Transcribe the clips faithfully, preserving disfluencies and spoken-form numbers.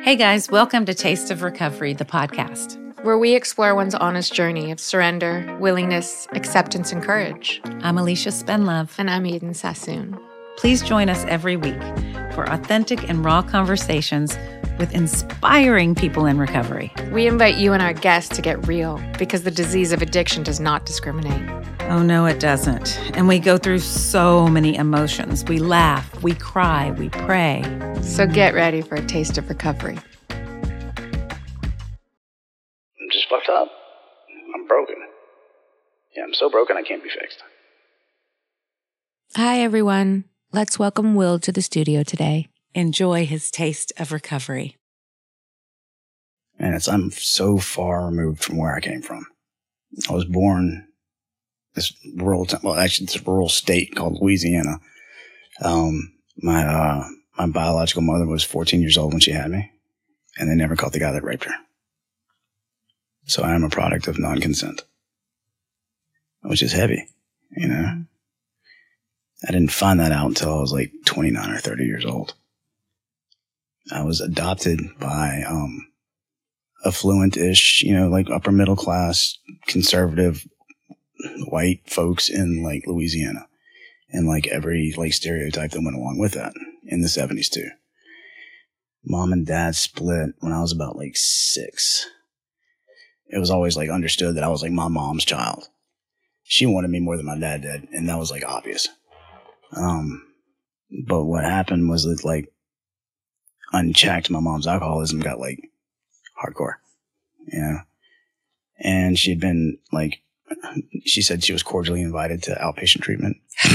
Hey guys, welcome to Taste of Recovery, the podcast, where we explore one's honest journey of surrender, willingness, acceptance, and courage. I'm Alicia Spenlove. And I'm Eden Sassoon. Please join us every week for authentic and raw conversations with inspiring people in recovery. We invite you and our guests to get real because the disease of addiction does not discriminate. Oh, no, it doesn't. And we go through so many emotions. We laugh, we cry, we pray. So get ready for a taste of recovery. I'm just fucked up. I'm broken. Yeah, I'm so broken I can't be fixed. Hi, everyone. Let's welcome Will to the studio today. Enjoy his taste of recovery. And it's I'm so far removed from where I came from. I was born this rural, t- well, actually, it's a rural state called Louisiana. Um, my uh, my biological mother was fourteen years old when she had me, and they never caught the guy that raped her. So I am a product of non-consent, which is heavy, you know. I didn't find that out until I was like twenty-nine or thirty years old. I was adopted by um, affluent-ish, you know, like upper middle class, conservative white folks in like Louisiana, and like every like stereotype that went along with that in the seventies too. Mom and dad split when I was about like six. It was always like understood that I was like my mom's child. She wanted me more than my dad did, and that was like obvious. Um, but what happened was that like unchecked, my mom's alcoholism got like hardcore, you know, and she'd been like, she said she was cordially invited to outpatient treatment.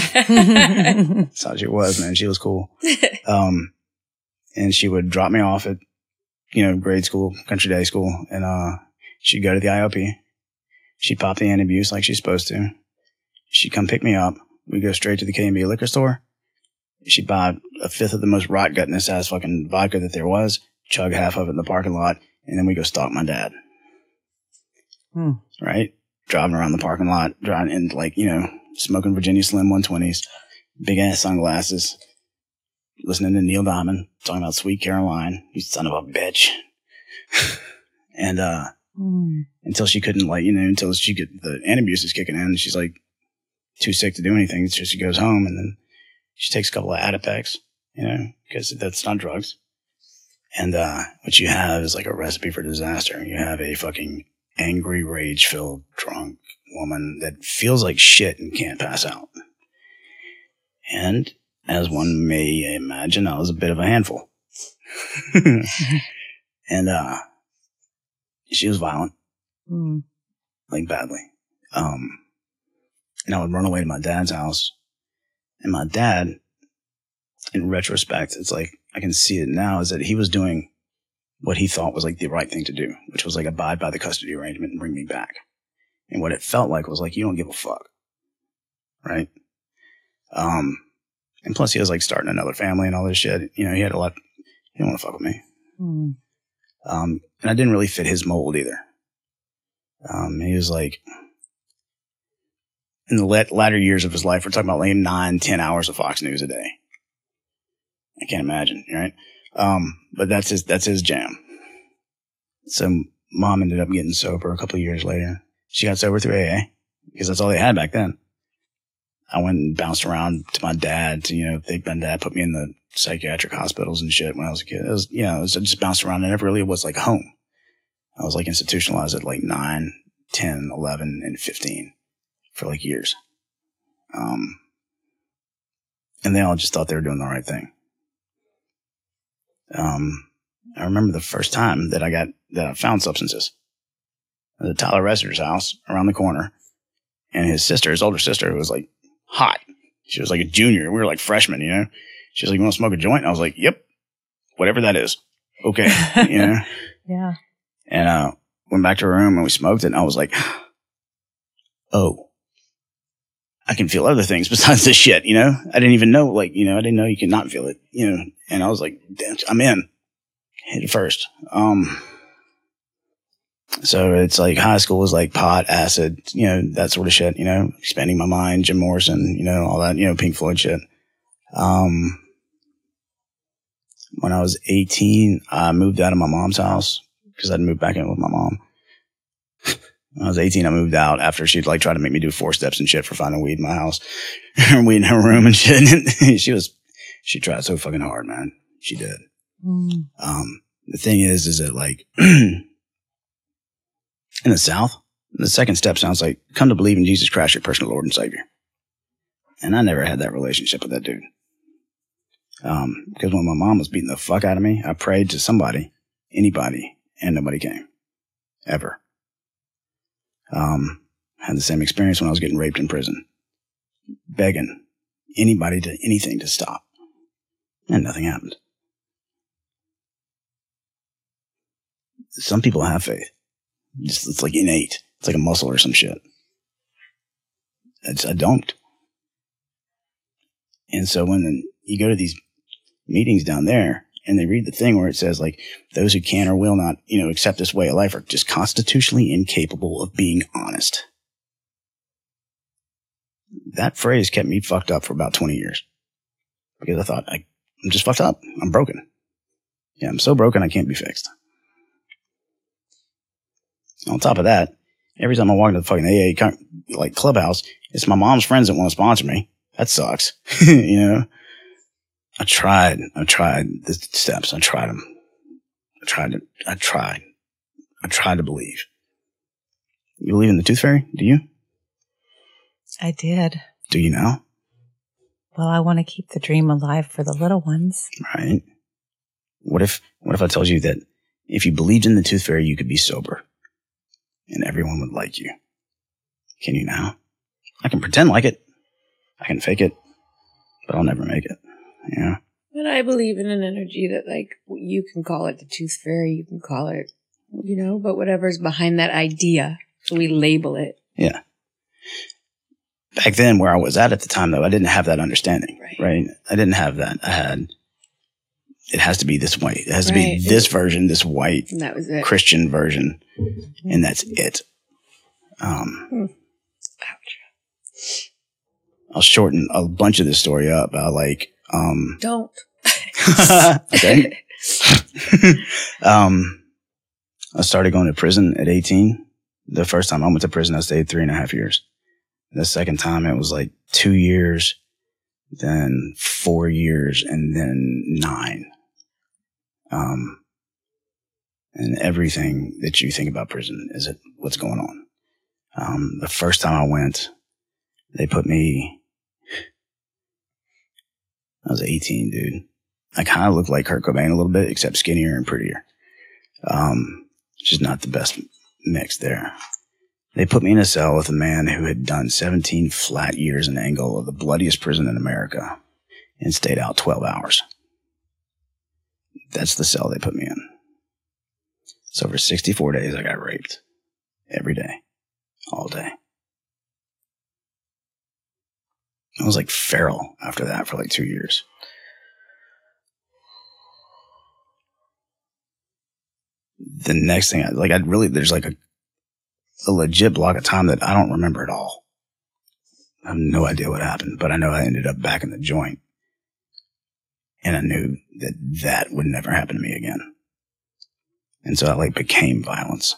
That's how she was, man. She was cool. Um, and she would drop me off at, you know, grade school, country day school, and uh, she'd go to the I O P. She'd pop the antabuse like she's supposed to. She'd come pick me up. We'd go straight to the K and B liquor store. She'd buy a fifth of the most rot gutness ass fucking vodka that there was, chug half of it in the parking lot, and then we go stalk my dad. Hmm. Right? Driving around the parking lot, driving and like, you know, smoking Virginia Slim one twenties, big ass sunglasses, listening to Neil Diamond, talking about Sweet Caroline, you son of a bitch. and, uh, mm. until she couldn't, like, you know, until she could, the antabuse is kicking in, and she's like too sick to do anything. So she goes home, and then she takes a couple of Adipex, you know, because that's not drugs. And, uh, what you have is like a recipe for disaster. You have a fucking angry, rage-filled, drunk woman that feels like shit and can't pass out. And as one may imagine, I was a bit of a handful. and uh, she was violent, Mm. like badly. Um, and I would run away to my dad's house. And my dad, in retrospect, it's like I can see it now, is that he was doing what he thought was like the right thing to do, which was like abide by the custody arrangement and bring me back. And what it felt like was like, you don't give a fuck. Right? Um, and plus he was like starting another family and all this shit. You know, he had a lot, he didn't want to fuck with me. Mm. Um, and I didn't really fit his mold either. Um, he was like, in the lat- latter years of his life, we're talking about like nine, ten hours of Fox News a day. I can't imagine, right? Um, but that's his, that's his jam. So mom ended up getting sober a couple of years later. She got sober through A A because that's all they had back then. I went and bounced around to my dad to, you know, they, my dad put me in the psychiatric hospitals and shit when I was a kid. It was, you know, it was, I just bounced around. It never really was like home. I was like institutionalized at like nine, ten, eleven, and fifteen for like years. Um, and they all just thought they were doing the right thing. Um, I remember the first time that I got, that I found substances. I was at Tyler Resser's house around the corner, and his sister, his older sister, was like hot. She was like a junior. We were like freshmen, you know? She was like, you want to smoke a joint? And I was like, yep, whatever that is. Okay. You know? Yeah. And, uh, went back to her room and we smoked it, and I was like, oh, I can feel other things besides this shit, you know? I didn't even know, like, you know, I didn't know you could not feel it, you know? And I was like, damn, I'm in. Hit it first. Um, so it's like high school was like pot, acid, you know, that sort of shit, you know, expanding my mind, Jim Morrison, you know, all that, you know, Pink Floyd shit. Um, When I was eighteen, I moved out of my mom's house because I'd moved back in with my mom. When I was eighteen, I moved out after she'd like try to make me do four steps and shit for finding weed in my house, weed in her room and shit. And she was, she tried so fucking hard, man. She did. Mm. Um, the thing is, is that like in the South, the second step sounds like come to believe in Jesus Christ, your personal Lord and Savior. And I never had that relationship with that dude. Um, because when my mom was beating the fuck out of me, I prayed to somebody, anybody, and nobody came. Ever. Um, had the same experience when I was getting raped in prison. Begging anybody to anything to stop. And nothing happened. Some people have faith. Just, it's like innate. It's like a muscle or some shit. It's, I don't. And so when you go to these meetings down there and they read the thing where it says like those who can or will not, you know, accept this way of life are just constitutionally incapable of being honest. That phrase kept me fucked up for about twenty years because I thought I, I'm just fucked up. I'm broken. Yeah, I'm so broken I can't be fixed. On top of that, every time I walk into the fucking A A like clubhouse, it's my mom's friends that want to sponsor me. That sucks. You know, I tried, I tried the steps. I tried them. I tried to, I tried, I tried to believe. You believe in the tooth fairy? Do you? I did. Do you now? Well, I want to keep the dream alive for the little ones. Right. What if, what if I told you that if you believed in the tooth fairy, you could be sober and everyone would like you? Can you now? I can pretend like it. I can fake it, but I'll never make it. Yeah. But I believe in an energy that, like, you can call it the tooth fairy, you can call it, you know, but whatever's behind that idea, so we label it. Yeah. Back then, where I was at at the time, though, I didn't have that understanding. Right. Right? I didn't have that. I had, it has to be this way. It has to right. be this version, this white that was it. Christian version, mm-hmm. and that's it. Um, hmm. Ouch. I'll shorten a bunch of this story up. I like, um, don't. Okay. um, I started going to prison at eighteen. The first time I went to prison, I stayed three and a half years. The second time it was like two years, then four years, and then nine. Um, and everything that you think about prison is it what's going on. Um, the first time I went, they put me, I was eighteen, dude. I kind of looked like Kurt Cobain a little bit, except skinnier and prettier. Um, which is not the best mix there. They put me in a cell with a man who had done seventeen flat years in Angola, the bloodiest prison in America, and stayed out twelve hours. That's the cell they put me in. So for sixty-four days, I got raped. Every day. All day. I was like feral after that for like two years. The next thing, I, like I'd really, there's like a, a legit block of time that I don't remember at all. I have no idea what happened, but I know I ended up back in the joint. And I knew that that would never happen to me again. And so I like became violence.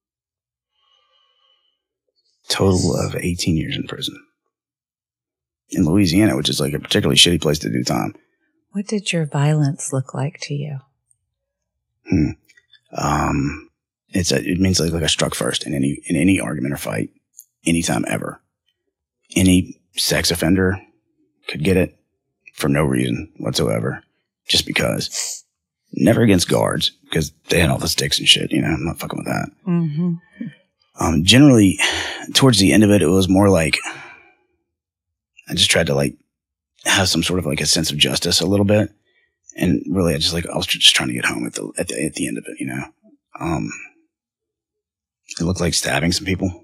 Total of eighteen years in prison. In Louisiana, which is like a particularly shitty place to do time. What did your violence look like to you? Hmm. Um, it's a, it means like, like I struck first in any, in any argument or fight, anytime ever. Any sex offender could get it for no reason whatsoever, just because. Never against guards, because they had all the sticks and shit, you know, I'm not fucking with that. Mm-hmm. Um, generally, towards the end of it, it was more like, I just tried to like have some sort of like a sense of justice a little bit. And really, I just like, I was just trying to get home at the, at the, at the end of it, you know. Um, it looked like stabbing some people.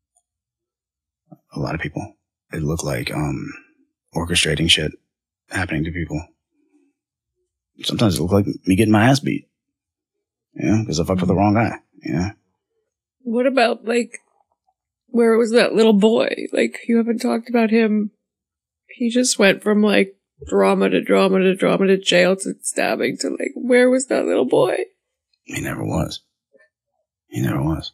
A lot of people. It looked like, um, orchestrating shit happening to people. Sometimes it looked like me getting my ass beat. You know, because I fucked with the wrong guy, you know. What about like, where was that little boy? Like, you haven't talked about him. He just went from like drama to drama to drama to jail to stabbing to like, where was that little boy? He never was. He never was.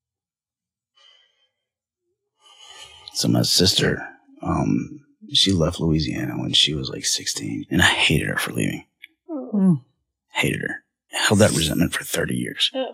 So my sister, um, she left Louisiana when she was like sixteen, and I hated her for leaving. Oh. Hated her. Held that resentment for thirty years. Oh.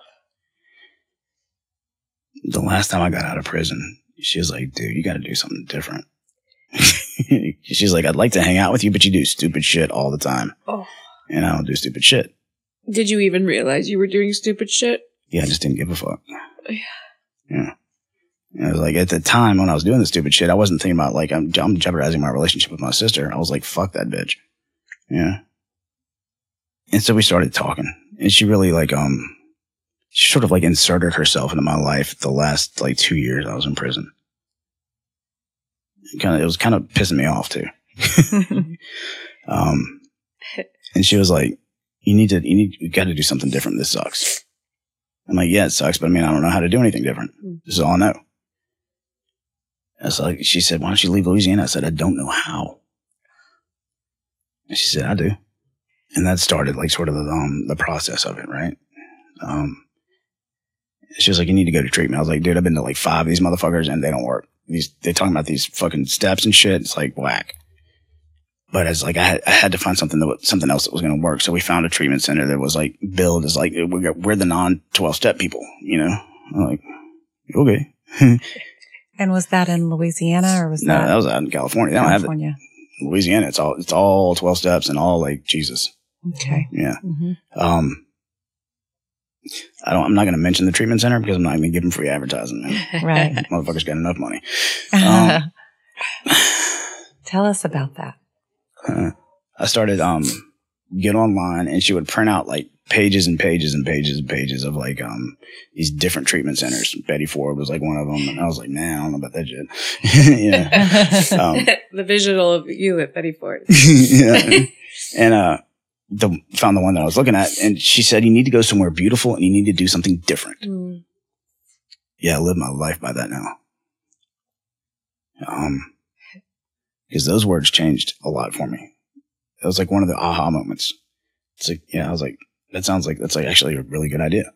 The last time I got out of prison, she was like, dude, you got to do something different. She's like, I'd like to hang out with you, but you do stupid shit all the time. Oh. And I don't do stupid shit. Did you even realize you were doing stupid shit? Yeah, I just didn't give a fuck. Yeah. Yeah. And I was like, at the time when I was doing the stupid shit, I wasn't thinking about like, I'm, I'm jeopardizing my relationship with my sister. I was like, fuck that bitch. Yeah. And so we started talking, and she really like, um, she sort of like inserted herself into my life the last like two years I was in prison. It kind of, it was kind of pissing me off too. um, and she was like, you need to, you need, you got to do something different. This sucks. I'm like, yeah, it sucks, but I mean, I don't know how to do anything different. This is all I know. It's like, she said, why don't you leave Louisiana? I said, I don't know how. And she said, I do. And that started like sort of the, um, the process of it, right? Um, she was like, you need to go to treatment. I was like, dude, I've been to like five of these motherfuckers and they don't work. These, they're talking about these fucking steps and shit. It's like whack. But it's like, I had, I had to find something that was, something else that was going to work. So we found a treatment center that was like billed as like, we're, we're the non twelve step people, you know? I'm like, okay. And was that in Louisiana or was no, that? No, that was out in California. They don't California. have it. Louisiana, it's all, it's all twelve steps and all like Jesus. Okay. Yeah. Mm-hmm. Um, I don't, I'm not going to mention the treatment center because I'm not going to give them free advertising. Man. Right. Motherfuckers got enough money. Um, Tell us about that. uh, I started, um, get online, and she would print out like pages and pages and pages and pages of like, um, these different treatment centers. Betty Ford was like one of them. And I was like, nah, I don't know about that shit. yeah. Um, The visual of you at Betty Ford. yeah. And, uh, the, found the one that I was looking at, and she said, you need to go somewhere beautiful and you need to do something different. Mm. Yeah, I live my life by that now. Um, because those words changed a lot for me. It was like one of the aha moments. It's like, yeah, I was like, that sounds like, that's like actually a really good idea.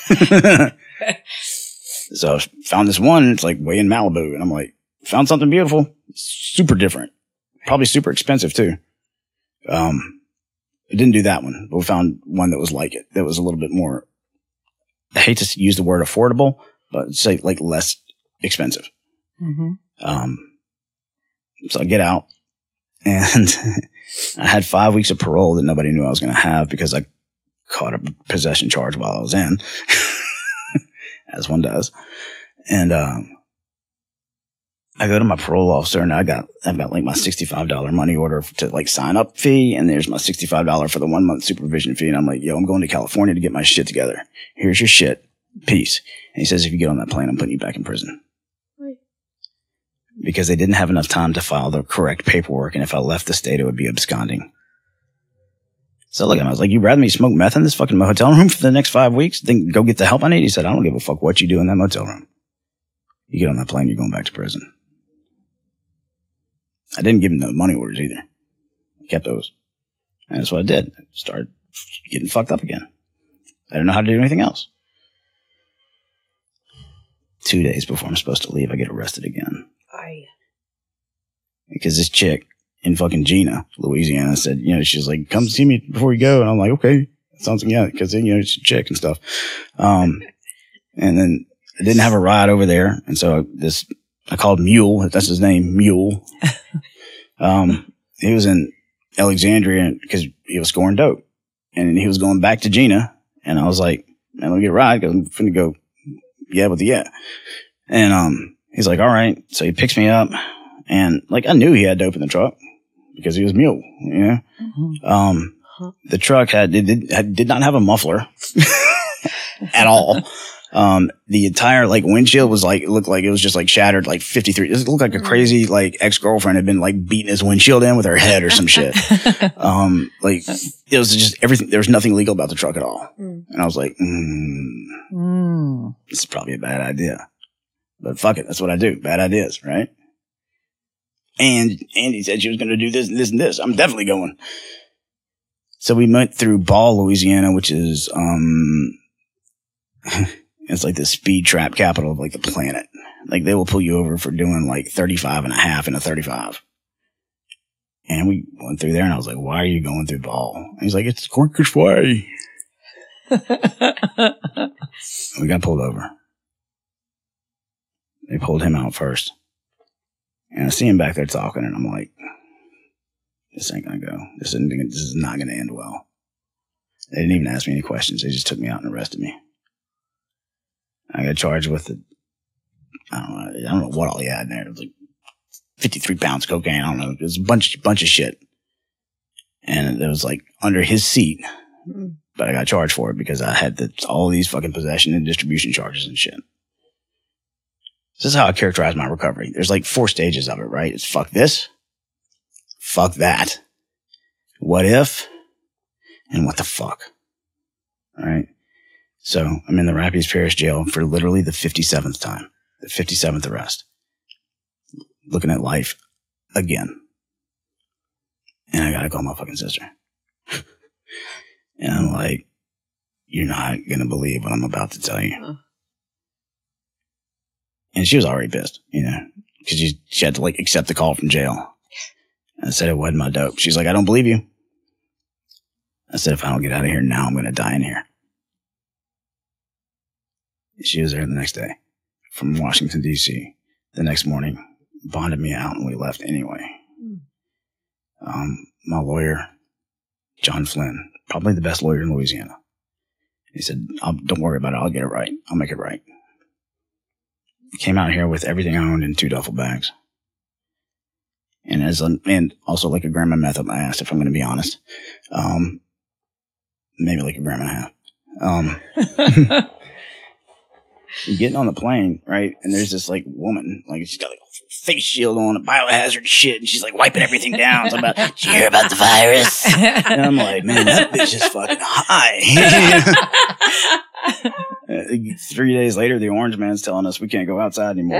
So I found this one, it's like way in Malibu, and I'm like, found something beautiful, super different, probably super expensive too. Um, I didn't do that one, but we found one that was like it, that was a little bit more, I hate to use the word affordable, but it's like, like less expensive. Mm-hmm. Um, so I get out, and I had five weeks of parole that nobody knew I was going to have because I caught a possession charge while I was in, as one does. And, um, I go to my parole officer, and I got, I've got like my sixty-five dollars money order to like sign up fee. And there's my sixty-five dollars for the one month supervision fee. And I'm like, yo, I'm going to California to get my shit together. Here's your shit. Peace. And he says, if you get on that plane, I'm putting you back in prison. Right. Because they didn't have enough time to file the correct paperwork. And if I left the state, it would be absconding. So look at him. I was like, you'd rather me smoke meth in this fucking motel room for the next five weeks than go get the help I need? He said, I don't give a fuck what you do in that motel room. You get on that plane, you're going back to prison. I didn't give him the money orders either. I kept those. And that's what I did. I started getting fucked up again. I didn't know how to do anything else. Two days before I'm supposed to leave, I get arrested again. Aye. Because this chick in fucking Gina, Louisiana, said, you know, she's like, come see me before you go. And I'm like, okay. That sounds like, yeah, because, you know, she's a chick and stuff. Um, and then I didn't have a ride over there. And so this, I called Mule. That's his name, Mule. Um, he was in Alexandria because he was scoring dope, and he was going back to Gina. And I was like, man, let me get a ride because I'm finna go, yeah, with the yeah. And, um, he's like, all right. So he picks me up, and like, I knew he had dope in the truck because he was Mule, you know? Mm-hmm. Um, the truck had, it did, had, did not have a muffler at all. Um, the entire like windshield was like, it looked like it was just like shattered, like fifty-three. It looked like a crazy like ex-girlfriend had been like beating his windshield in with her head or some shit. um, like it was just everything. There was nothing legal about the truck at all. Mm. And I was like, mm, mm. This is probably a bad idea, but fuck it. That's what I do. Bad ideas, right? And Andy said she was going to do this and this and this. I'm definitely going. So we went through Ball, Louisiana, which is, um, it's like the speed trap capital of like the planet. Like they will pull you over for doing like thirty-five and a half in a thirty-five. And we went through there and I was like, why are you going through Ball? And he's like, it's Corker's Way. We got pulled over. They pulled him out first. And I see him back there talking, and I'm like, this ain't gonna go. This isn't gonna, this is not gonna end well. They didn't even ask me any questions. They just took me out and arrested me. I got charged with the, I don't know, I don't know what all he had in there. It was like fifty-three pounds of cocaine. I don't know. It was a bunch, bunch of shit. And it was like under his seat. Mm. But I got charged for it because I had the, all these fucking possession and distribution charges and shit. This is how I characterize my recovery. There's like four stages of it, right? It's fuck this, fuck that, what if, and what the fuck. All right. So I'm in the Rapides Parish Jail for literally the fifty-seventh time, the fifty-seventh arrest, looking at life again. And I gotta call my fucking sister. And I'm like, you're not gonna believe what I'm about to tell you. Huh. And she was already pissed, you know, because she, she had to like accept the call from jail. I said it wasn't my dope. She's like, I don't believe you. I said, if I don't get out of here now, I'm going to die in here. She was there the next day from Washington, D C The next morning, bonded me out, and we left anyway. Um, my lawyer, John Flynn, probably the best lawyer in Louisiana. He said, I'll, don't worry about it. I'll get it right. I'll make it right. Came out here with everything I owned in two duffel bags. And as a, and also like a gram of meth up my ass, if I'm going to be honest. Um, maybe like a gram and a half. Um, getting on the plane, right? And there's this like woman, like she's got like a face shield on, a biohazard shit, and she's like wiping everything down. So I'm about, did you hear about the virus? And I'm like, man, that bitch is fucking high. Three days later, the orange man's telling us we can't go outside anymore.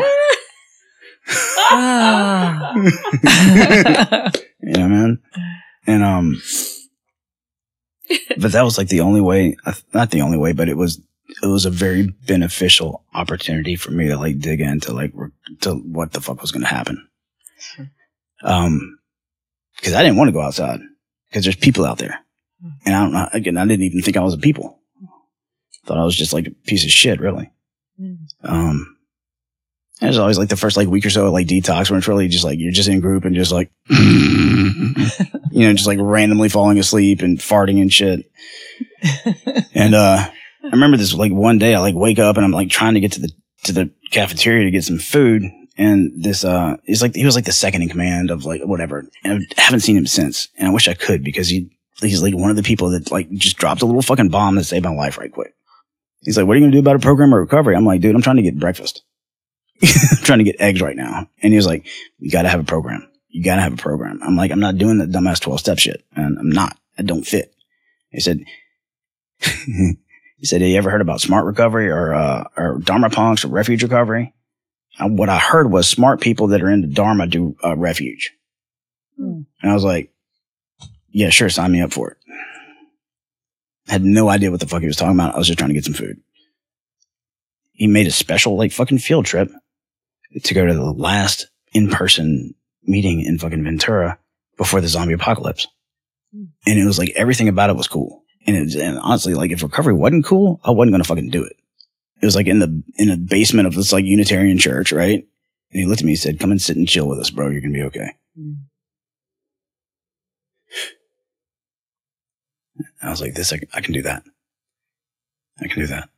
Yeah, man. And, um, but that was like the only way, not the only way, but it was, it was a very beneficial opportunity for me to like dig into like, to what the fuck was going to happen. Um, cause I didn't want to go outside because there's people out there. And I don't know, again, I didn't even think I was a people. Thought I was just like a piece of shit, really. Um, it was always like the first like week or so of like detox where it's really just like, you're just in group and just like, you know, just like randomly falling asleep and farting and shit. And, uh, I remember this like one day I like wake up and I'm like trying to get to the, to the cafeteria to get some food. And this, uh, he's like, he was like the second in command of like whatever. And I haven't seen him since. And I wish I could because he, he's like one of the people that like just dropped a little fucking bomb that saved my life right quick. He's like, what are you going to do about a program of recovery? I'm like, dude, I'm trying to get breakfast. I'm trying to get eggs right now. And he was like, you got to have a program. You got to have a program. I'm like, I'm not doing the dumbass twelve step shit. And I'm not. I don't fit. He said, he said, have you ever heard about smart recovery or, uh, or Dharma punks or refuge recovery? And what I heard was smart people that are into Dharma do uh, refuge. Hmm. And I was like, yeah, sure. Sign me up for it. Had no idea what the fuck he was talking about. I was just trying to get some food. He made a special like fucking field trip to go to the last in-person meeting in fucking Ventura before the zombie apocalypse. And it was like everything about it was cool. And, it was, and honestly, like if recovery wasn't cool, I wasn't going to fucking do it. It was like in the, in the basement of this like Unitarian church, right? And he looked at me and said, come and sit and chill with us, bro. You're going to be okay. Mm. I was like, this, I, I can do that. I can do that.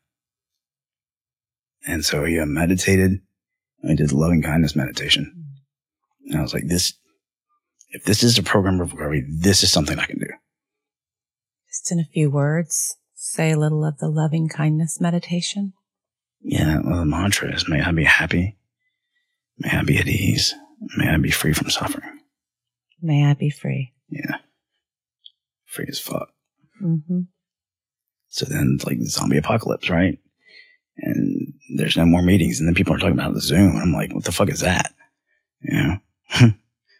And so he uh, meditated. I did the loving kindness meditation. And I was like, this, if this is a program of recovery, this is something I can do. Just in a few words, say a little of the loving kindness meditation. Yeah, well, the mantra is, may I be happy. May I be at ease. May I be free from suffering. May I be free. Yeah. Free as fuck. Mm-hmm. So then it's like the zombie apocalypse, right? And there's no more meetings. And then people are talking about the Zoom. And I'm like, what the fuck is that? You know?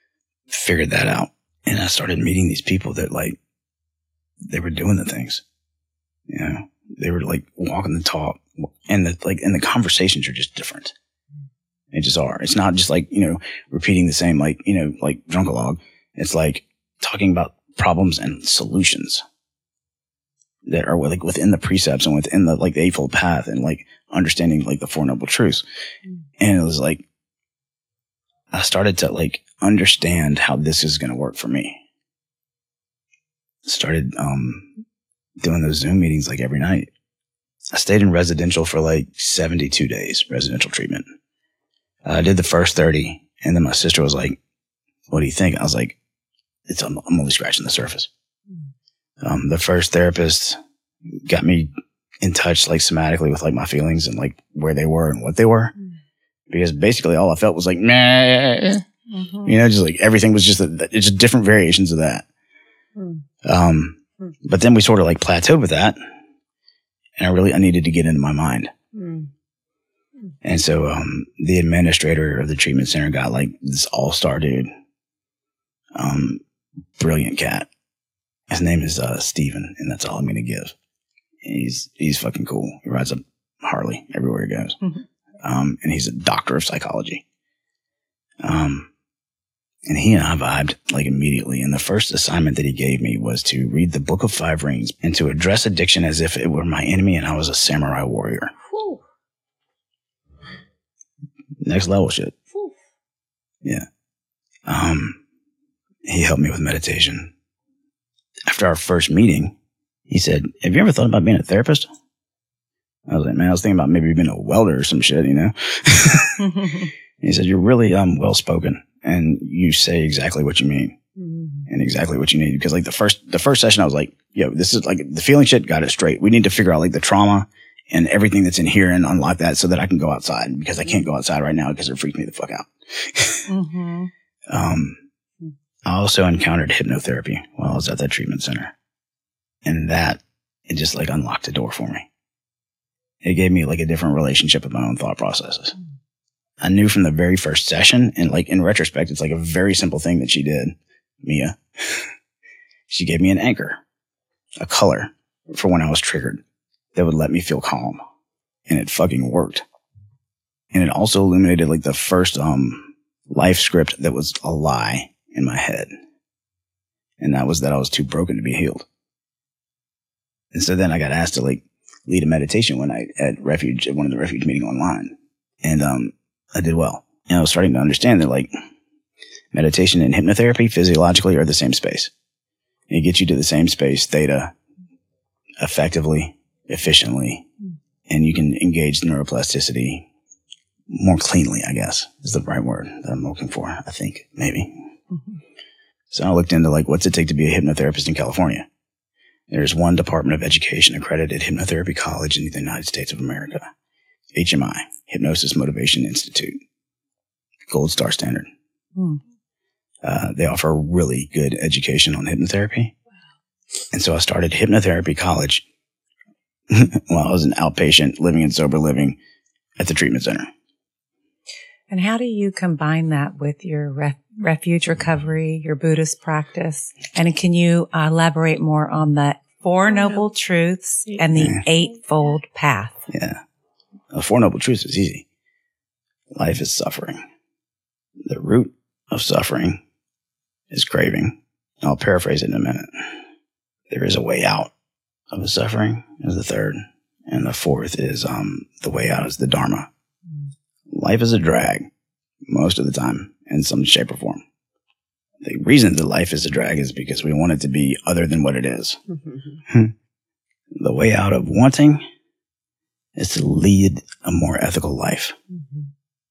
figured that out. And I started meeting these people that like, they were doing the things, you know, they were like walking the talk, and the, like, and the conversations are just different. They just are. It's not just like, you know, repeating the same, like, you know, like drunkalog. It's like talking about problems and solutions that are like within the precepts and within the, like the Eightfold Path, and like understanding like the Four Noble Truths. Mm. And it was like, I started to like understand how this is going to work for me. Started, um, doing those Zoom meetings like every night. I stayed in residential for like seventy-two days, residential treatment. Uh, I did the first thirty, and then my sister was like, what do you think? I was like, it's, I'm, I'm only scratching the surface. Um, the first therapist got me in touch, like somatically, with like my feelings and like where they were and what they were. Because basically all I felt was like, nah, mm-hmm. you know, just like everything was just, a, it's just different variations of that. Mm. Um, mm. But then we sort of like plateaued with that. And I really, I needed to get into my mind. Mm. And so, um, the administrator of the treatment center got like this all-star dude, um, brilliant cat. His name is, uh, Steven, and that's all I'm going to give. And he's, he's fucking cool. He rides a Harley everywhere he goes. Mm-hmm. Um, and he's a doctor of psychology. Um, and he and I vibed like immediately. And the first assignment that he gave me was to read the Book of Five Rings and to address addiction as if it were my enemy and I was a samurai warrior. Whew. Next level shit. Whew. Yeah. Um, he helped me with meditation. After our first meeting, he said, have you ever thought about being a therapist? I was like, man, I was thinking about maybe being a welder or some shit, you know? He said, you're really um well-spoken, and you say exactly what you mean mm-hmm. and exactly what you need. Because like the first, the first session, I was like, yo, this is like the feeling shit, got it straight. We need to figure out like the trauma and everything that's in here and unlock that so that I can go outside, because I can't go outside right now because it freaks me the fuck out. mm-hmm. Um, I also encountered hypnotherapy while I was at that treatment center, and that, it just like unlocked the door for me. It gave me like a different relationship with my own thought processes. I knew from the very first session, and like in retrospect, it's like a very simple thing that she did, Mia. She gave me an anchor, a color for when I was triggered that would let me feel calm. And it fucking worked. And it also illuminated like the first um life script that was a lie in my head. And that was that I was too broken to be healed. And so then I got asked to like lead a meditation one night at Refuge, at one of the Refuge meeting online. And, um, I did well. And I was starting to understand that like meditation and hypnotherapy physiologically are the same space. And it gets you to the same space, theta, effectively, efficiently, and you can engage neuroplasticity more cleanly, I guess, is the right word that I'm looking for, I think, maybe. Mm-hmm. So I looked into like, what's it take to be a hypnotherapist in California? There's one Department of Education accredited hypnotherapy college in the United States of America. H M I, Hypnosis Motivation Institute. Gold star standard. Hmm. Uh, they offer a really good education on hypnotherapy. Wow. And so I started hypnotherapy college while I was an outpatient living in sober living at the treatment center. And how do you combine that with your ref- refuge recovery, your Buddhist practice? And can you uh, elaborate more on the Four Noble Truths and the yeah. Eightfold Path? Yeah. The Four Noble Truths is easy. Life is suffering. The root of suffering is craving. I'll paraphrase it in a minute. There is a way out of the suffering is the third. And the fourth is um the way out is the Dharma. Life is a drag most of the time in some shape or form. The reason that life is a drag is because we want it to be other than what it is. Mm-hmm. The way out of wanting is to lead a more ethical life. Mm-hmm.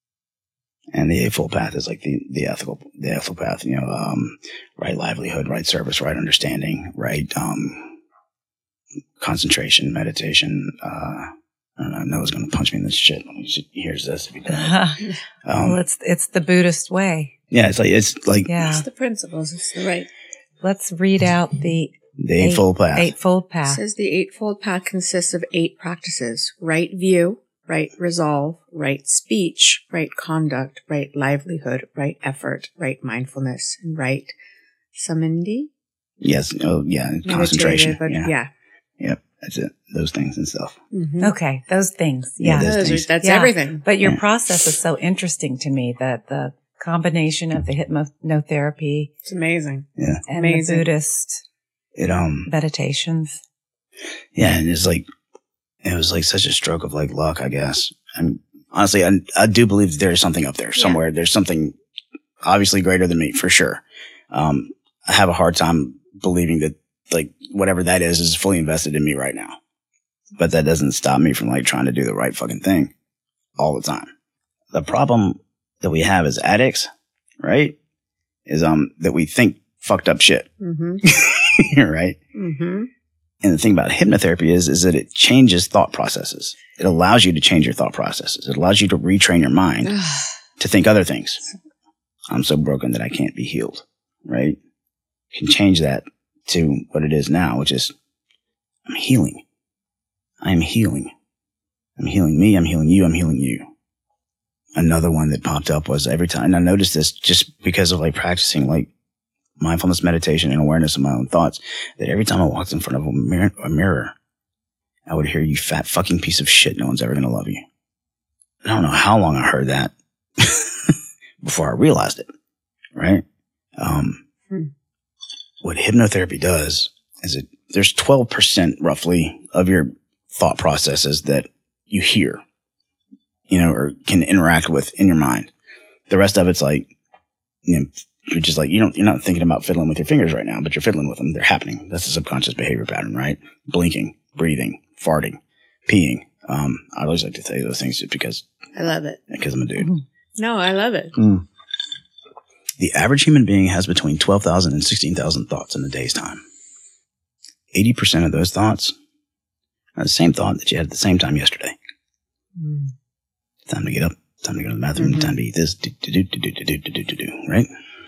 And the Eightfold Path is like the, the ethical, the ethical path, you know, um, right livelihood, right service, right understanding, right, um, concentration, meditation, uh, I don't know, Noah's going to punch me in this shit when he hears this if he does. Um, well, it's, it's the Buddhist way. Yeah. It's like, it's like, yeah. It's the principles. It's the right. Let's read out the The Eightfold Path. Eightfold Path. It says the Eightfold Path consists of eight practices: right view, right resolve, right speech, right conduct, right livelihood, right effort, right mindfulness, and right samadhi. Yes. Oh, yeah. Concentration. But yeah. yeah. Yep. That's it. Those things and stuff. Mm-hmm. Okay. Those things. Yeah, Yeah. those Those are- things. that's Yeah. everything. But your Yeah. process is so interesting to me, that the combination of the hypnotherapy It's amazing. Yeah. and Amazing. the Buddhist It, um, meditations. yeah. And it's like, it was like such a stroke of like luck, I guess. And honestly, I, I do believe that there is something up there somewhere. There's something obviously greater than me for sure. Um, I have a hard time believing that like whatever that is is fully invested in me right now. But that doesn't stop me from like trying to do the right fucking thing all the time. The problem that we have as addicts, right, is um that we think fucked up shit. Mm-hmm. Right? Mm-hmm. And the thing about hypnotherapy is, is that it changes thought processes. It allows you to change your thought processes. It allows you to retrain your mind to think other things. I'm so broken that I can't be healed, right? You can change that to what it is now, which is I'm healing. I am healing. I'm healing me. I'm healing you. I'm healing you. Another one that popped up was every time, and I noticed this just because of like practicing like mindfulness meditation and awareness of my own thoughts, that every time I walked in front of a mirror, a mirror, I would hear, "You fat fucking piece of shit. No one's ever going to love you." I don't know how long I heard that before I realized it. Right. Um, Hmm. What hypnotherapy does is it, there's twelve percent roughly of your thought processes that you hear, you know, or can interact with in your mind. The rest of it's like, you know, you're just like, you don't, you're not thinking about fiddling with your fingers right now, but you're fiddling with them. They're happening. That's a subconscious behavior pattern, right? Blinking, breathing, farting, peeing. Um, I always like to say those things just because, I love it. because I'm a dude. Mhm. No, I love it. Mm. The average human being has between twelve thousand and sixteen thousand thoughts in a day's time. eighty percent of those thoughts are the same thought that you had at the same time yesterday. Mm. Time to get up, time to go to the bathroom, Mhm. time to eat this, do, do, do, do, do, do, do, do, do, right?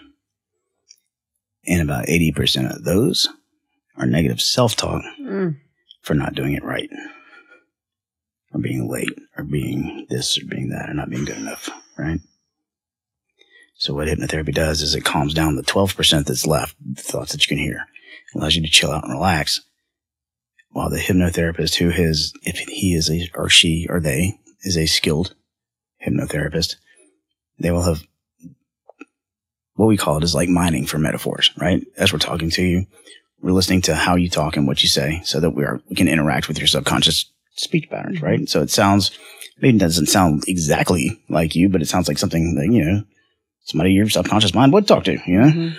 And about eighty percent of those are negative self-talk Mm. for not doing it right, or being late, or being this, or being that, or not being good enough, right? So what hypnotherapy does is it calms down the twelve percent that's left, the thoughts that you can hear. It allows you to chill out and relax, while the hypnotherapist, who is, if he is a, or she, or they, is a skilled hypnotherapist, they will have, what we call it is like mining for metaphors, right? As we're talking to you, we're listening to how you talk and what you say so that we are, we can interact with your subconscious speech patterns, right? So it sounds, maybe it doesn't sound exactly like you, but it sounds like something that, you know, somebody your subconscious mind would talk to, you know? Mhm.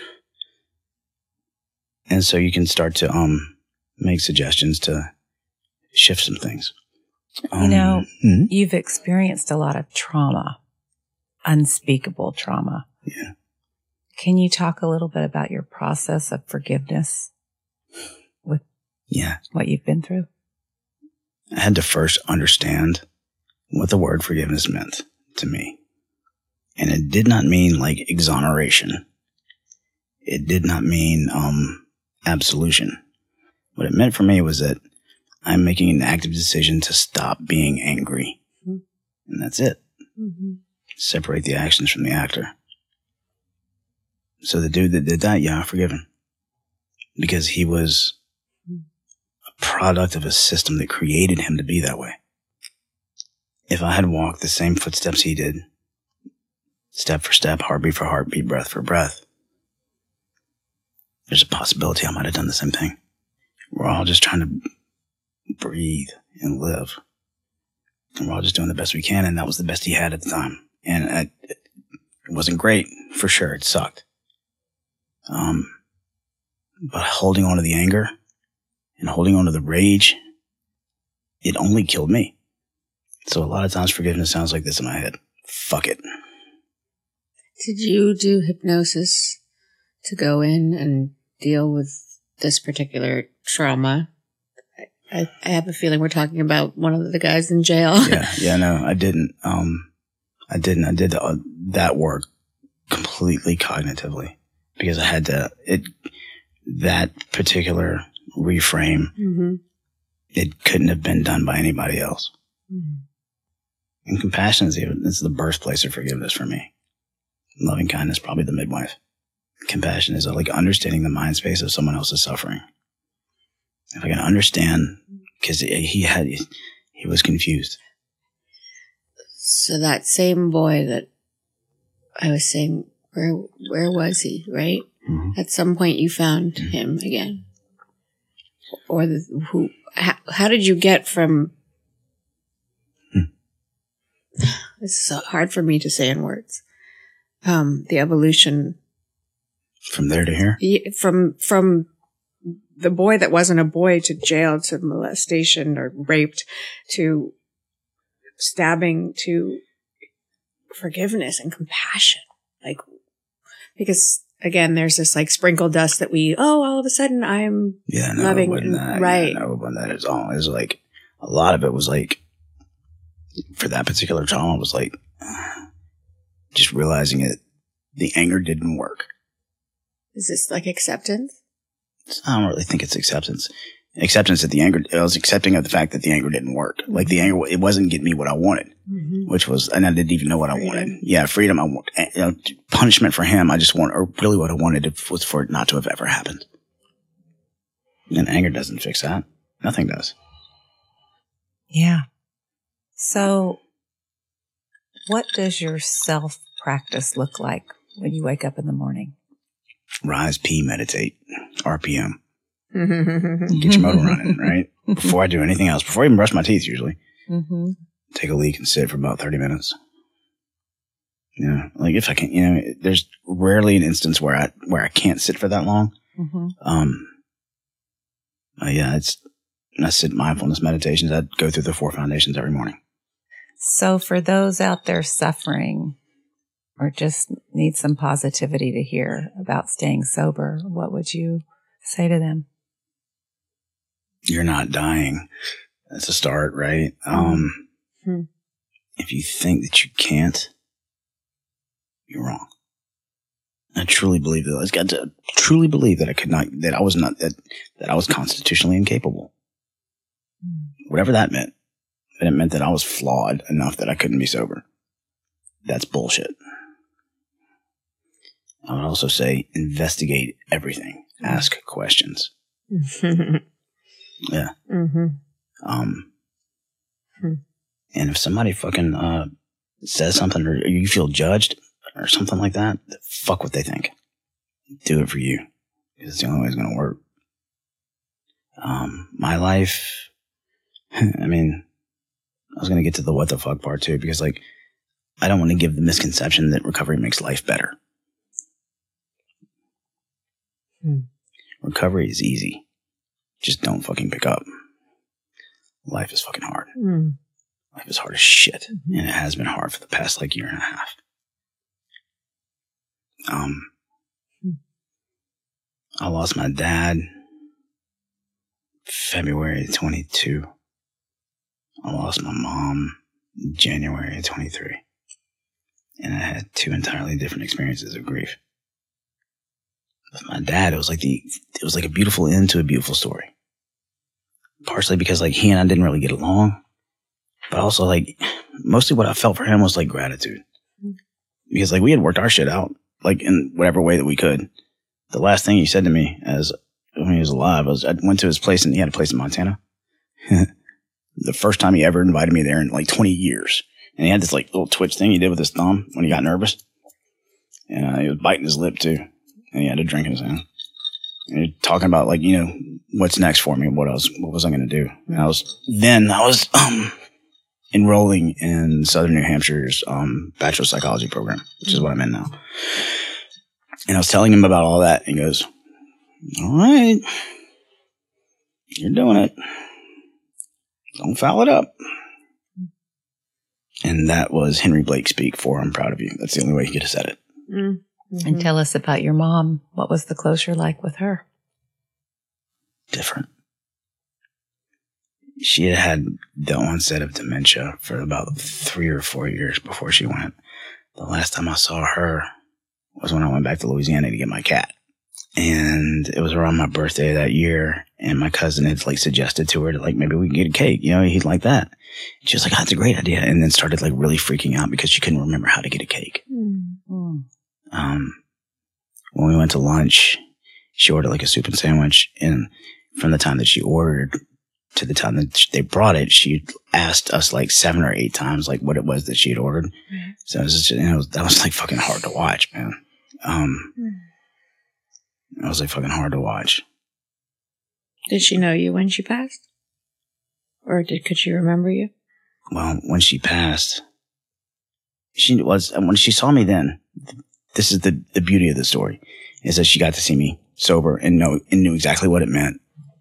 And so you can start to um make suggestions to shift some things. Um, You know, mhm. you've experienced a lot of trauma, unspeakable trauma. Yeah. Can you talk a little bit about your process of forgiveness with Yeah. what you've been through? I had to first understand what the word forgiveness meant to me. And it did not mean like exoneration. It did not mean um absolution. What it meant for me was that I'm making an active decision to stop being angry. Mhm. And that's it. Mhm. Separate the actions from the actor. So the dude that did that, yeah, I forgive him. Because he was a product of a system that created him to be that way. If I had walked the same footsteps he did, step for step, heartbeat for heartbeat, breath for breath, there's a possibility I might have done the same thing. We're all just trying to breathe and live. And we're all just doing the best we can, and that was the best he had at the time. And I, it wasn't great, for sure. It sucked. Um, but holding on to the anger and holding on to the rage, it only killed me. So a lot of times forgiveness sounds like this in my head. Fuck it. Did you do hypnosis to go in and deal with this particular trauma? I, I have a feeling we're talking about one of the guys in jail. Yeah, yeah, no, I didn't. Um, I didn't. I did the, that work completely cognitively because I had to. It that particular reframe. Mm-hmm. It couldn't have been done by anybody else. Mm-hmm. And compassion is, even, is the birthplace of forgiveness for me. Loving kindness, probably the midwife. Compassion is like understanding the mind space of someone else's suffering. If I can understand, because he had, he was confused. So that same boy that I was saying, where where was he, right? Mm-hmm. At some point you found mm-hmm. him again. Or the, who, how, how did you get from, hmm. This is hard for me to say in words, um, the evolution. From there to here? From, from the boy that wasn't a boy to jail to molestation or raped to stabbing to forgiveness and compassion. Like, because again, there's this like sprinkle dust that we, oh, all of a sudden I'm yeah, no, loving. It that. Right. Yeah, no, it wasn't that at all. It was like, a lot of it was like, for that particular trauma was like, just realizing it, the anger didn't work. Is this like acceptance? I don't really think it's acceptance. Acceptance that the anger, I was accepting of the fact that the anger didn't work. Mm-hmm. Like the anger, it wasn't getting me what I wanted, mm-hmm. which was, and I didn't even know what freedom. I wanted. Yeah, freedom. I want, you know, punishment for him. I just want, or really what I wanted was for it not to have ever happened. And anger doesn't fix that. Nothing does. Yeah. So what does your self practice look like when you wake up in the morning? Rise, pee, meditate, R P M. Get your motor running, right? Before I do anything else, before I even brush my teeth, usually. Mm-hmm. Take a leak and sit for about thirty minutes. You know, like if I can, you know, there's rarely an instance where I, where I can't sit for that long. Mm-hmm. Um, uh, yeah, it's, I sit mindfulness meditations. I go through the four foundations every morning. So for those out there suffering or just need some positivity to hear about staying sober, what would you say to them? You're not dying. That's a start, right? Mm-hmm. Um, hmm. If you think that you can't, you're wrong. I truly believe that. I got to truly believe that I could not, that I was not, that, that I was constitutionally incapable. Mm-hmm. Whatever that meant. But it meant that I was flawed enough that I couldn't be sober. That's bullshit. I would also say investigate everything. Ask questions. Yeah. Mm-hmm. Um, hmm. And if somebody fucking uh, says something or you feel judged or something like that, fuck what they think. Do it for you. Because it's the only way it's going to work. Um, my life, I mean, I was going to get to the what the fuck part too, because like, I don't want to give the misconception that recovery makes life better. Hmm. Recovery is easy. Just don't fucking pick up. Life is fucking hard. Mm. Life is hard as shit. Mm-hmm. And it has been hard for the past like year and a half. Um, mm. I lost my dad February twenty-two. I lost my mom January twenty-three. And I had two entirely different experiences of grief. With my dad, it was like the, it was like a beautiful end to a beautiful story. Partially because like he and I didn't really get along, but also like mostly what I felt for him was like gratitude. Because like we had worked our shit out, like in whatever way that we could. The last thing he said to me as when he was alive was I went to his place and he had a place in Montana. The first time he ever invited me there in like twenty years. And he had this like little twitch thing he did with his thumb when he got nervous. And uh, he was biting his lip too. And he had a drink in his hand. And he was talking about like, you know, what's next for me? What else, what was I going to do? And I was, then I was, um, enrolling in Southern New Hampshire's, um, bachelor psychology program, which is what I'm in now. And I was telling him about all that. And he goes, all right, you're doing it. Don't foul it up. And that was Henry Blake speak for I'm proud of you. That's the only way he could have said it. Mm. Mm-hmm. And tell us about your mom. What was the closure like with her? Different. She had had the onset of dementia for about three or four years before she went. The last time I saw her was when I went back to Louisiana to get my cat. And it was around my birthday that year. And my cousin had like suggested to her to like, maybe we can get a cake. You know, he'd like that. She was like, oh, that's a great idea. And then started like really freaking out because she couldn't remember how to get a cake. Mm-hmm. Um, when we went to lunch, she ordered like a soup and sandwich. And from the time that she ordered to the time that they brought it, she asked us like seven or eight times like what it was that she had ordered. Mm-hmm. So it was just, you know, that was like fucking hard to watch, man. Um, mm-hmm. It was like fucking hard to watch. Did she know you when she passed? Or did could she remember you? Well, when she passed, she was, when she saw me then, this is the, the beauty of the story, is that she got to see me sober and know, and knew exactly what it meant.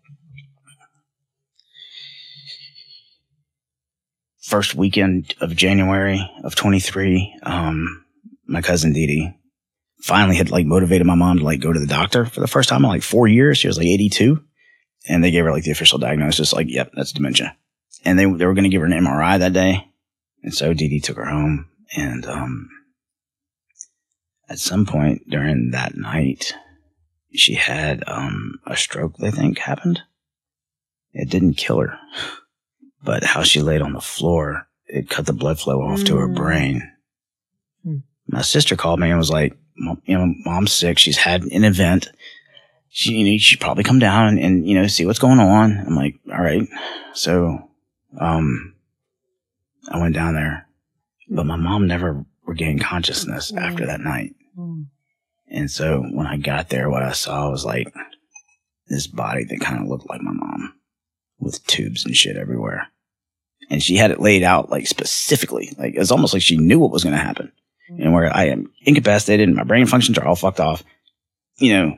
First weekend of January of twenty-three, um, my cousin Dee Dee finally had like motivated my mom to like go to the doctor for the first time in like four years. She was like eighty-two. And they gave her like the official diagnosis, like, yep, that's dementia. And they they were going to give her an M R I that day. And so Dee Dee took her home. And um, at some point during that night, she had um, a stroke, they think, happened. It didn't kill her. But how she laid on the floor, it cut the blood flow off mm. to her brain. Mm. My sister called me and was like, you know, Mom's sick. She's had an event. She, you know, she should probably come down and, and, you know, see what's going on. I'm like, all right. So, um, I went down there, but my mom never regained consciousness mm. after that night. Mm. And so when I got there, what I saw was like this body that kind of looked like my mom with tubes and shit everywhere. And she had it laid out like specifically, like it's almost like she knew what was going to happen. Mm. And where I am incapacitated and my brain functions are all fucked off, you know,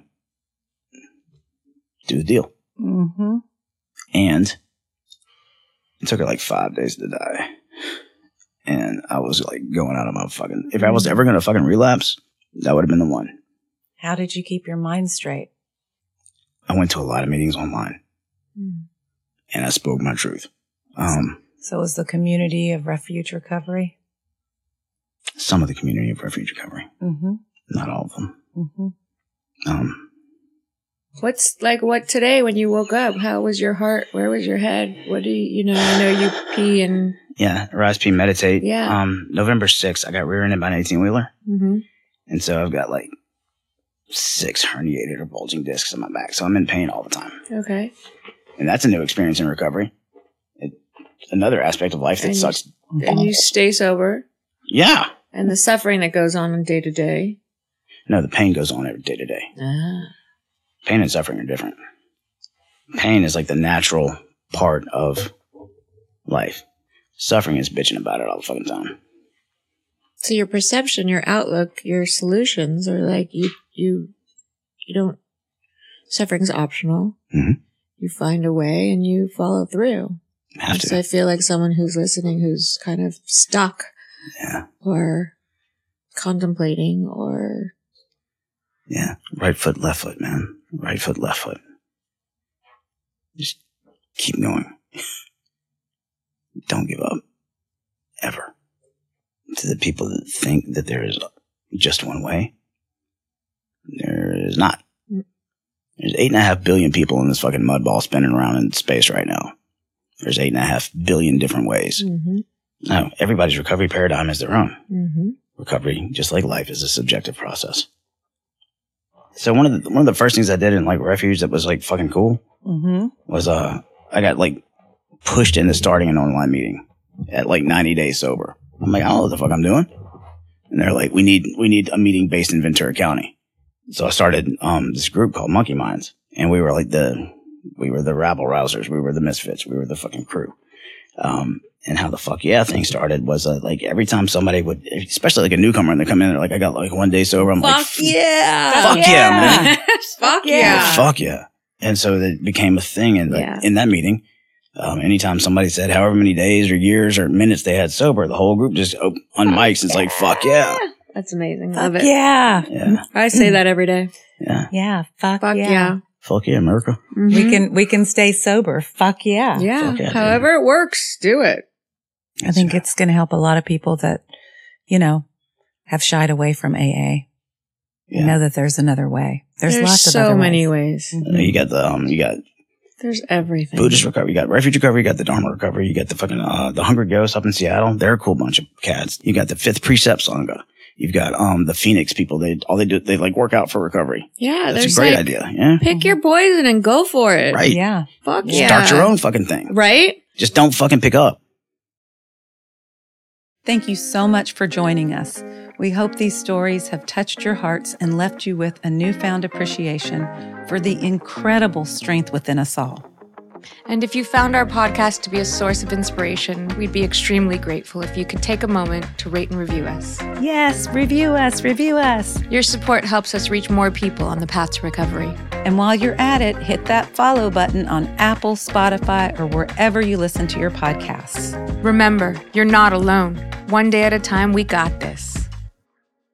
do the deal. Mm-hmm. And it took her like five days to die. And I was like going out of my fucking, if I was ever going to fucking relapse, that would have been the one. How did you keep your mind straight? I went to a lot of meetings online mm. and I spoke my truth. Um, so was the community of refuge recovery? Some of the community of refuge recovery. Mm-hmm. Not all of them. Mm-hmm. Um, What's like what today when you woke up? How was your heart? Where was your head? What do you, you know, I know you pee and. Yeah, rise, pee, meditate. Yeah. Um, November sixth, I got rear-ended by an eighteen-wheeler. Mm-hmm. And so I've got like six herniated or bulging discs in my back. So I'm in pain all the time. Okay. And that's a new experience in recovery. It's another aspect of life that and sucks. You, and you stay sober. Yeah. And the suffering that goes on day to day. No, the pain goes on every day to day. Ah. Pain and suffering are different. Pain is like the natural part of life. Suffering is bitching about it all the fucking time. So your perception, your outlook, your solutions are like you, you, you don't, suffering's optional. Mm-hmm. You find a way and you follow through. Have to. So I feel like someone who's listening who's kind of stuck. Yeah. Or contemplating or. Yeah. Right foot, left foot, man. Right foot, left foot. Just keep going. Don't give up. Ever. To the people that think that there is just one way, there is not. There's eight and a half billion people in this fucking mudball spinning around in space right now. There's eight and a half billion different ways. Mm-hmm. No, everybody's recovery paradigm is their own. Mm-hmm. Recovery, just like life, is a subjective process. So one of the one of the first things I did in like refuge that was like fucking cool mm-hmm. was uh I got like pushed into starting an online meeting at like ninety days sober. I'm like, I don't know what the fuck I'm doing. And they're like, we need we need a meeting based in Ventura County. So I started um this group called Monkey Minds, and we were like the we were the rabble rousers, we were the misfits, we were the fucking crew. Um, and how the fuck yeah thing started was uh, like every time somebody would, especially like a newcomer, and they come in, they're like, I got like one day sober. I'm fuck like, yeah, fuck yeah, yeah man, fuck yeah. yeah, fuck yeah. And so it became a thing, and like yeah. in that meeting, um, anytime somebody said however many days or years or minutes they had sober, the whole group just op- on mics. It's like fuck yeah. That's amazing. Fuck Love it. Yeah, yeah. I say that every day. Yeah, yeah. Fuck, fuck yeah. yeah. Fuck yeah, America. Mm-hmm. We can we can stay sober. Fuck yeah. Yeah. Fuck yeah, however dude. It works, do it. I think it's going to help a lot of people that, you know, have shied away from A A. You know that there's another way. There's, There's lots of so other many ways. ways. Uh, you got the um, you got There's everything. Buddhist recovery, you got refuge recovery, you got the Dharma recovery, you got the fucking uh, the Hungry Ghosts up in Seattle. They're a cool bunch of cats. You got the Fifth Precept Sangha. You've got um the Phoenix people. They all they do they like work out for recovery. Yeah, That's there's a great like, idea. Yeah, pick your poison and go for it. right. Yeah. Fuck Just yeah. Start your own fucking thing. Right? Just don't fucking pick up. Thank you so much for joining us. We hope these stories have touched your hearts and left you with a newfound appreciation for the incredible strength within us all. And if you found our podcast to be a source of inspiration, we'd be extremely grateful if you could take a moment to rate and review us. Yes, review us, review us. Your support helps us reach more people on the path to recovery. And while you're at it, hit that follow button on Apple, Spotify, or wherever you listen to your podcasts. Remember, you're not alone. One day at a time, we got this.